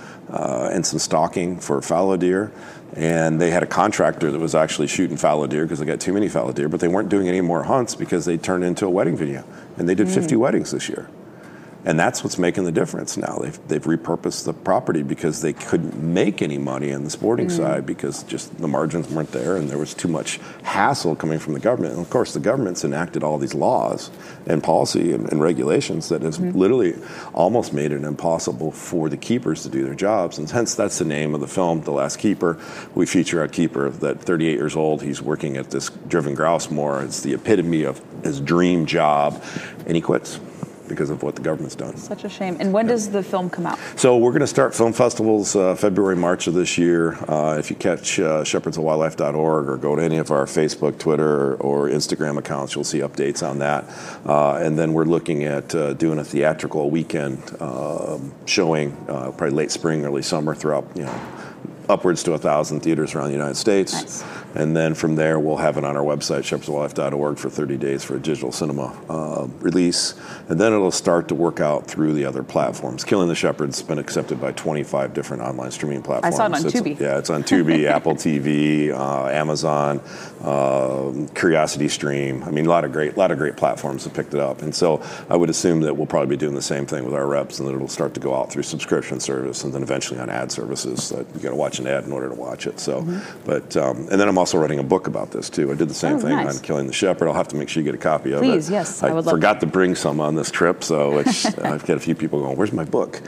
[SPEAKER 2] some stalking for fallow deer. And they had a contractor that was actually shooting fallow deer because they got too many fallow deer, but they weren't doing any more hunts because they turned into a wedding venue. And they did 50 weddings this year. And that's what's making the difference now. They've repurposed the property because they couldn't make any money on the sporting side because just the margins weren't there and there was too much hassle coming from the government. And of course, the government's enacted all these laws and policy and regulations that has literally almost made it impossible for the keepers to do their jobs. And hence, that's the name of the film, The Last Keeper. We feature a keeper that 38 years old. He's working at this driven grouse moor. It's the epitome of his dream job, and he quits because of what the government's done.
[SPEAKER 1] Such a shame. And when does the film come out?
[SPEAKER 2] So we're going to start film festivals February, March of this year. If you catch shepherdsofwildlife.org or go to any of our Facebook, Twitter, or Instagram accounts, you'll see updates on that. And then we're looking at doing a theatrical weekend showing probably late spring, early summer throughout, you know, upwards to 1,000 theaters around the United States.
[SPEAKER 1] Nice.
[SPEAKER 2] And then from there, we'll have it on our website, shepherdsofwildlife.org, for 30 days for a digital cinema release. And then it'll start to work out through the other platforms. Killing the Shepherd's been accepted by 25 different online streaming platforms.
[SPEAKER 1] I saw it on Tubi.
[SPEAKER 2] Yeah, it's on Tubi, Apple TV, Amazon, Curiosity Stream. I mean, a lot of great platforms have picked it up. And so I would assume that we'll probably be doing the same thing with our reps, and that it'll start to go out through subscription service and then eventually on ad services that you got to watch an ad in order to watch it. So, but and then I'm also writing a book about this too. I did the same thing on Killing the Shepherd. I'll have to make sure you get a copy of it.
[SPEAKER 1] Please, yes, I would love
[SPEAKER 2] forgot to bring some on this trip, so I've got a few people going, "Where's my book?"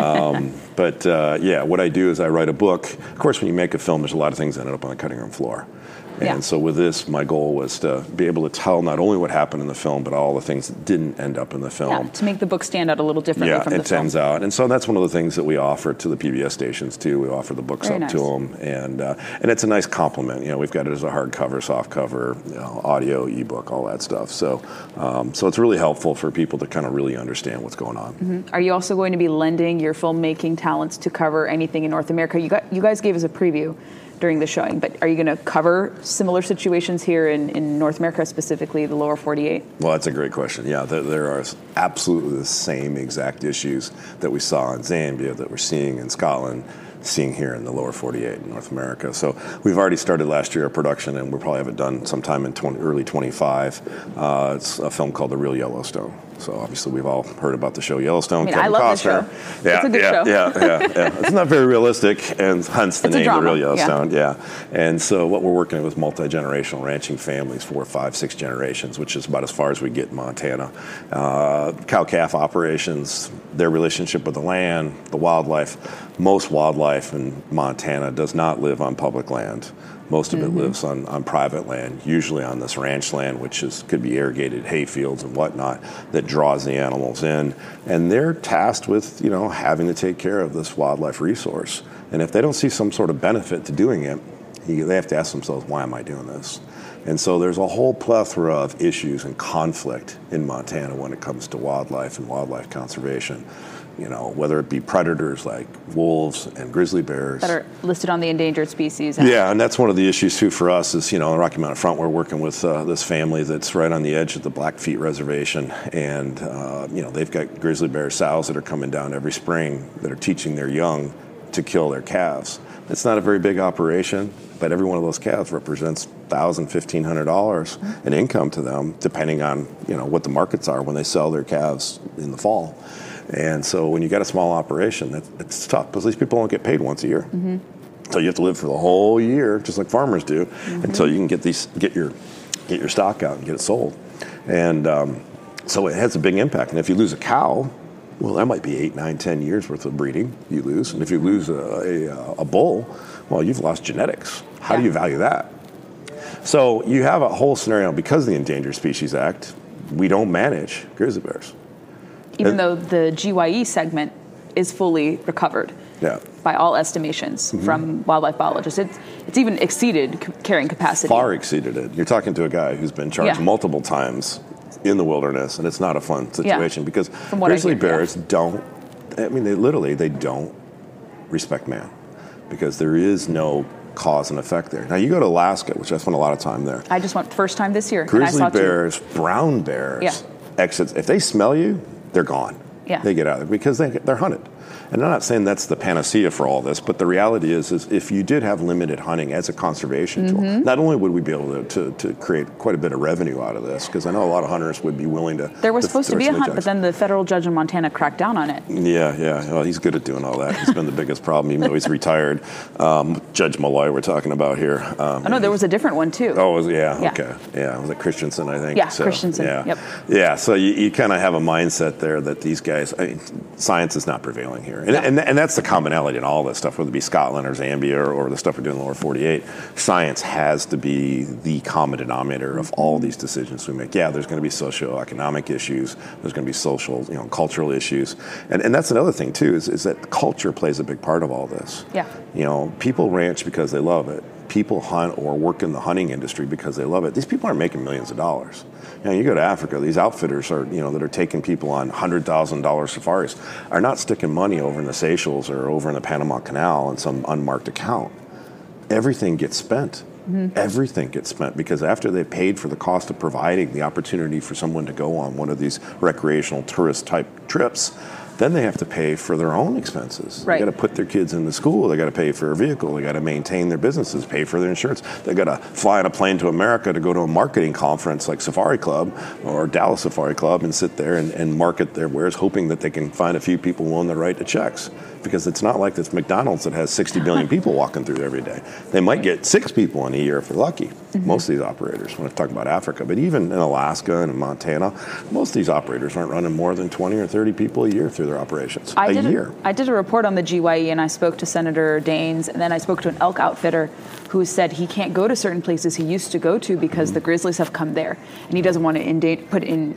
[SPEAKER 2] But what I do is I write a book. Of course, when you make a film, there's a lot of things that end up on the cutting room floor. And so with this, my goal was to be able to tell not only what happened in the film, but all the things that didn't end up in the film.
[SPEAKER 1] Yeah, to make the book stand out a little differently from the film.
[SPEAKER 2] Yeah, it stands out. And so that's one of the things that we offer to the PBS stations, too. We offer the books to them. And it's a nice compliment. You know, we've got it as a hardcover, softcover, audio, ebook, all that stuff. So it's really helpful for people to kind of really understand what's going on.
[SPEAKER 1] Are you also going to be lending your filmmaking talents to cover anything in North America? You guys gave us a preview during the showing, but are you going to cover similar situations here in North America, specifically the lower 48?
[SPEAKER 2] Well, that's a great question. Yeah, there are absolutely the same exact issues that we saw in Zambia, that we're seeing in Scotland, seeing here in the lower 48 in North America. So we've already started last year a production, and we'll probably have it done sometime in early 25. It's a film called The Real Yellowstone. So obviously we've all heard about the show Yellowstone.
[SPEAKER 1] I love the show.
[SPEAKER 2] Yeah,
[SPEAKER 1] it's a good show.
[SPEAKER 2] Yeah. It's not very realistic, and hence the name, The Real Yellowstone. Yeah. And so what we're working with multi-generational ranching families, 4, 5, 6 generations, which is about as far as we get in Montana. Cow-calf operations, their relationship with the land, the wildlife. Most wildlife in Montana does not live on public land. Most of it lives on private land, usually on this ranch land, which could be irrigated hay fields and whatnot, that draws the animals in. And they're tasked with, having to take care of this wildlife resource. And if they don't see some sort of benefit to doing it, they have to ask themselves, why am I doing this? And so there's a whole plethora of issues and conflict in Montana when it comes to wildlife and wildlife conservation. Whether it be predators like wolves and grizzly bears.
[SPEAKER 1] That are listed on the endangered species.
[SPEAKER 2] Yeah, and that's one of the issues, too, for us is, on the Rocky Mountain Front, we're working with this family that's right on the edge of the Blackfeet Reservation. And, they've got grizzly bear sows that are coming down every spring that are teaching their young to kill their calves. It's not a very big operation, but every one of those calves represents $1,000, $1,500 in income to them, depending on, what the markets are when they sell their calves in the fall. And so when you got a small operation, it's tough because these people don't get paid once a year. So you have to live for the whole year, just like farmers do, until you can get your stock out and get it sold. And so it has a big impact. And if you lose a cow, well, that might be 8, 9, 10 years worth of breeding you lose. And if you lose a bull, well, you've lost genetics. How do you value that? So you have a whole scenario because of the Endangered Species Act. We don't manage grizzly bears.
[SPEAKER 1] Even though the GYE segment is fully recovered.
[SPEAKER 2] Yeah.
[SPEAKER 1] By all estimations from wildlife biologists. It's even exceeded carrying capacity.
[SPEAKER 2] Far exceeded it. You're talking to a guy who's been charged multiple times in the wilderness, and it's not a fun situation because grizzly bears don't, I mean, they don't respect man because there is no cause and effect there. Now, you go to Alaska, which I spent a lot of time there.
[SPEAKER 1] I just went first time this year.
[SPEAKER 2] Grizzly bears, brown bears, exits. If they smell you, they're gone.
[SPEAKER 1] Yeah.
[SPEAKER 2] They get out of there because they're hunted. And I'm not saying that's the panacea for all this, but the reality is if you did have limited hunting as a conservation tool, not only would we be able to create quite a bit of revenue out of this, because I know a lot of hunters would be willing to...
[SPEAKER 1] There was supposed to be a hunt, but then the federal judge in Montana cracked down on it.
[SPEAKER 2] Yeah. Well, he's good at doing all that. He's been the biggest problem, even though he's retired. Judge Malloy we're talking about here.
[SPEAKER 1] No, there was a different one, too.
[SPEAKER 2] Oh, okay. Yeah, was it Christensen, I think?
[SPEAKER 1] Yeah, so, Christensen, yep.
[SPEAKER 2] Yeah, so you kind of have a mindset there that these guys... science is not prevailing here. And that's the commonality in all this stuff, whether it be Scotland or Zambia or the stuff we're doing in the lower 48. Science has to be the common denominator of all these decisions we make. Yeah, there's going to be socioeconomic issues. There's going to be social, cultural issues. And that's another thing, too, is that culture plays a big part of all this.
[SPEAKER 1] Yeah.
[SPEAKER 2] People ranch because they love it. People hunt or work in the hunting industry because they love it. These people aren't making millions of dollars. You go to Africa, these outfitters are, that are taking people on $100,000 safaris are not sticking money over in the Seychelles or over in the Panama Canal in some unmarked account. Everything gets spent. Everything gets spent because after they've paid for the cost of providing the opportunity for someone to go on one of these recreational tourist type trips, then they have to pay for their own expenses.
[SPEAKER 1] Right.
[SPEAKER 2] They got to put their kids into school. They got to pay for a vehicle. They got to maintain their businesses, pay for their insurance. They got to fly on a plane to America to go to a marketing conference like Safari Club or Dallas Safari Club and sit there and market their wares, hoping that they can find a few people willing to write the checks. Because it's not like it's McDonald's that has 60 billion people walking through every day. They might get 6 people in a year if they're lucky. Most of these operators, when I talk about Africa, but even in Alaska and in Montana, most of these operators aren't running more than 20 or 30 people a year through their operations.
[SPEAKER 1] I did a report on the GYE, and I spoke to Senator Daines, and then I spoke to an elk outfitter who said he can't go to certain places he used to go to because the grizzlies have come there, and he doesn't want to put in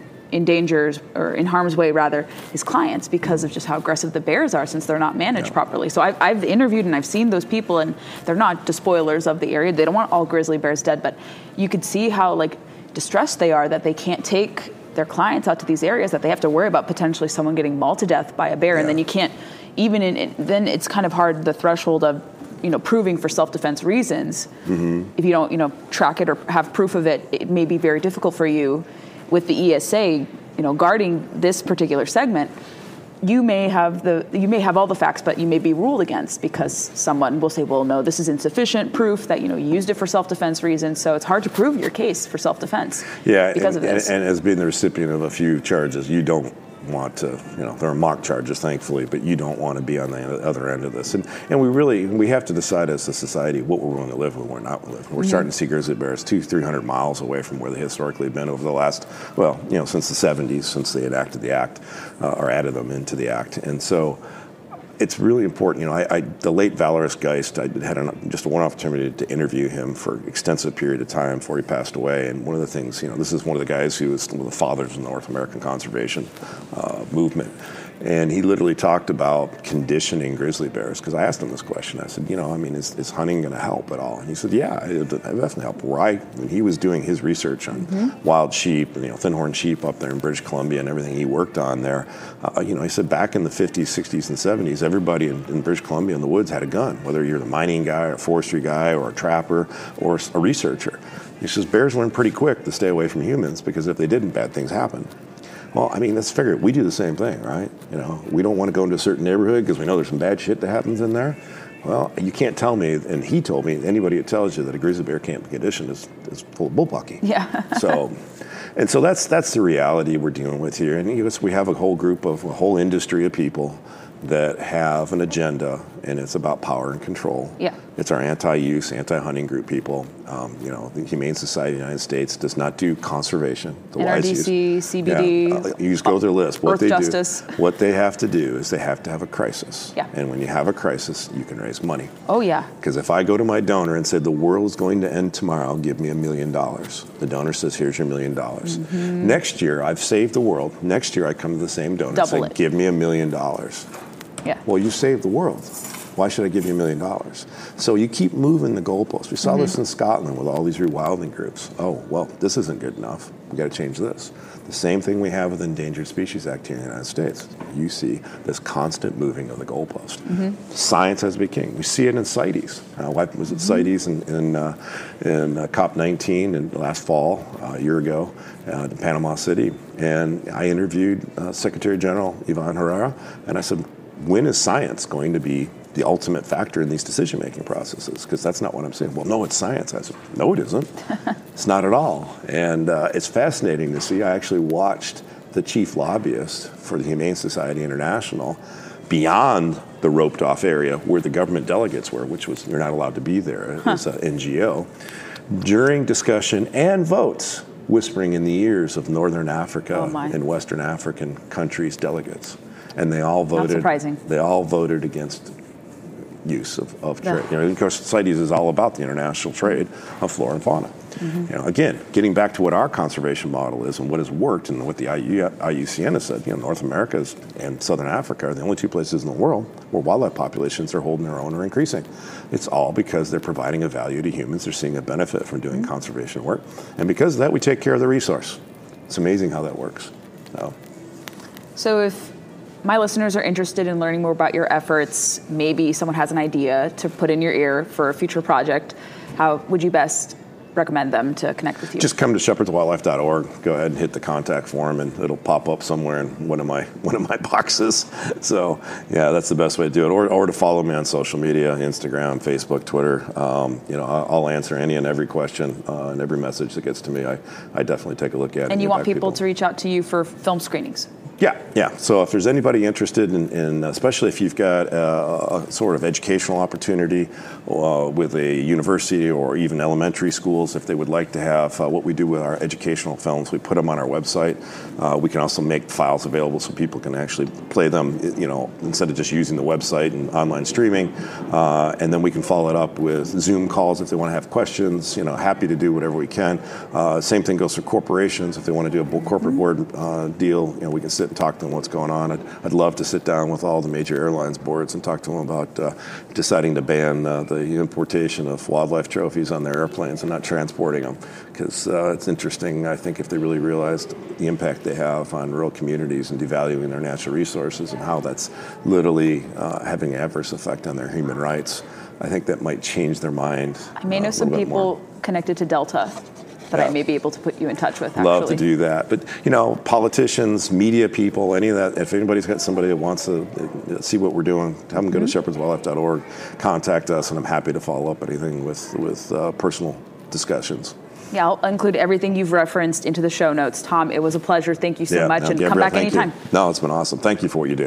[SPEAKER 1] harm's way his clients because of just how aggressive the bears are since they're not managed properly. So I've interviewed and I've seen those people, and they're not despoilers of the area. They don't want all grizzly bears dead, but you could see how distressed they are that they can't take their clients out to these areas, that they have to worry about potentially someone getting mauled to death by a bear, and then you can't then it's kind of hard, the threshold of proving for self-defense reasons. If you don't track it or have proof of it, it may be very difficult for you. With the ESA, guarding this particular segment, you may have all the facts, but you may be ruled against because someone will say, well, no, this is insufficient proof that you used it for self-defense reasons. So it's hard to prove your case for self-defense. Because of this. And as being the recipient of a few charges, you don't want to, there are mock charges, thankfully, but you don't want to be on the other end of this. And we have to decide as a society what we're willing to live and what we're not willing to live. We're starting to see grizzly bears 200-300 miles away from where they historically have been over the last, since the 70s, since they enacted the act, or added them into the act. And so it's really important. The late Valoris Geist, I had just one opportunity to interview him for an extensive period of time before he passed away. And one of the things, this is one of the guys who was one of the fathers of the North American conservation movement. And he literally talked about conditioning grizzly bears, because I asked him this question. I said, is hunting going to help at all? And he said, yeah, it definitely help. When he was doing his research on wild sheep, thin-horn sheep up there in British Columbia and everything he worked on there, he said back in the 50s, 60s, and 70s, everybody in British Columbia in the woods had a gun, whether you're the mining guy or a forestry guy or a trapper or a researcher. He says bears learn pretty quick to stay away from humans because if they didn't, bad things happen. Well, let's figure it. We do the same thing, right? We don't want to go into a certain neighborhood because we know there's some bad shit that happens in there. Well, you can't tell me, and he told me, anybody that tells you that a grizzly bear can't be conditioned is full of bullpucky. Yeah.
[SPEAKER 2] So that's the reality we're dealing with here. And we have a whole industry of people that have an agenda and it's about power and control.
[SPEAKER 1] Yeah.
[SPEAKER 2] It's our anti-use, anti-hunting group people. The Humane Society of the United States does not do conservation. The
[SPEAKER 1] NRDC, CBD.
[SPEAKER 2] Yeah. You just go through their list.
[SPEAKER 1] Earth Justice.
[SPEAKER 2] What they have to do is they have to have a crisis.
[SPEAKER 1] Yeah.
[SPEAKER 2] And when you have a crisis, you can raise money.
[SPEAKER 1] Oh, yeah.
[SPEAKER 2] Because if I go to my donor and said, the world is going to end tomorrow, give me $1 million. The donor says, here's your $1 million. Mm-hmm. Next year, I've saved the world. Next year, I come to the same donor and say, give me $1 million.
[SPEAKER 1] Yeah.
[SPEAKER 2] Well, you saved the world. Why should I give you $1 million? So you keep moving the goalposts. We saw this in Scotland with all these rewilding groups. Oh, well, this isn't good enough. We got to change this. The same thing we have with the Endangered Species Act here in the United States. You see this constant moving of the goalpost. Science has to be king. We see it in CITES. I was at CITES in COP19 in last fall, a year ago, in Panama City. And I interviewed Secretary General Ivan Herrera, and I said, when is science going to be the ultimate factor in these decision-making processes? Because that's not what I'm saying. Well, no, it's science. I said, no, it isn't. It's not at all. And it's fascinating to see. I actually watched the chief lobbyist for the Humane Society International beyond the roped-off area where the government delegates were, which was, you're not allowed to be there. It was an NGO. During discussion and votes, whispering in the ears of Northern Africa and Western African countries' delegates. And they all voted.
[SPEAKER 1] Not surprising.
[SPEAKER 2] They all voted against use of trade. Of course, CITES is all about the international trade of flora and fauna. Again, getting back to what our conservation model is and what has worked and what the IUCN has said, North America and Southern Africa are the only two places in the world where wildlife populations are holding their own or increasing. It's all because they're providing a value to humans. They're seeing a benefit from doing conservation work. And because of that, we take care of the resource. It's amazing how that works.
[SPEAKER 1] So if my listeners are interested in learning more about your efforts, maybe someone has an idea to put in your ear for a future project, how would you best recommend them to connect with you?
[SPEAKER 2] Just come to shepherdswildlife.org. Go ahead and hit the contact form, and it'll pop up somewhere in one of my boxes. So, yeah, that's the best way to do it. Or to follow me on social media: Instagram, Facebook, Twitter. I'll answer any and every question and every message that gets to me. I definitely take a look at it.
[SPEAKER 1] And you want people to reach out to you for film screenings?
[SPEAKER 2] Yeah. So if there's anybody interested in especially if you've got a sort of educational opportunity with a university or even elementary schools, if they would like to have what we do with our educational films, we put them on our website. We can also make files available so people can actually play them, instead of just using the website and online streaming. And then we can follow it up with Zoom calls if they want to have questions. Happy to do whatever we can. Same thing goes for corporations. If they want to do a corporate board deal, we can sit and talk to them what's going on. I'd love to sit down with all the major airlines boards and talk to them about deciding to ban the importation of wildlife trophies on their airplanes and not transporting them, because it's interesting. I think if they really realized the impact they have on rural communities and devaluing their natural resources and how that's literally having an adverse effect on their human rights, I think that might change their mind.
[SPEAKER 1] I may know some people connected to Delta that I may be able to put you in touch with, actually.
[SPEAKER 2] Love to do that. But, politicians, media people, any of that, if anybody's got somebody that wants to see what we're doing, have them go to shepherdswildlife.org, contact us, and I'm happy to follow up anything with personal discussions. Yeah,
[SPEAKER 1] I'll include everything you've referenced into the show notes. Tom, it was a pleasure. Thank you so much, and come back anytime.
[SPEAKER 2] No, it's been awesome. Thank you for what you do.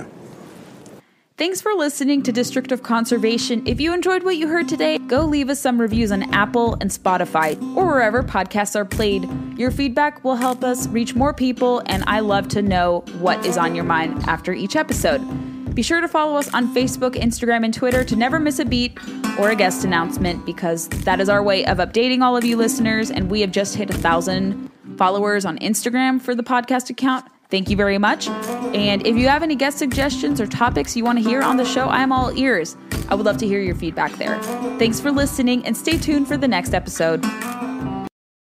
[SPEAKER 1] Thanks for listening to District of Conservation. If you enjoyed what you heard today, go leave us some reviews on Apple and Spotify or wherever podcasts are played. Your feedback will help us reach more people, and I love to know what is on your mind after each episode. Be sure to follow us on Facebook, Instagram, and Twitter to never miss a beat or a guest announcement, because that is our way of updating all of you listeners, and we have just hit 1,000 followers on Instagram for the podcast account. Thank you very much. And if you have any guest suggestions or topics you want to hear on the show, I am all ears. I would love to hear your feedback there. Thanks for listening, and stay tuned for the next episode.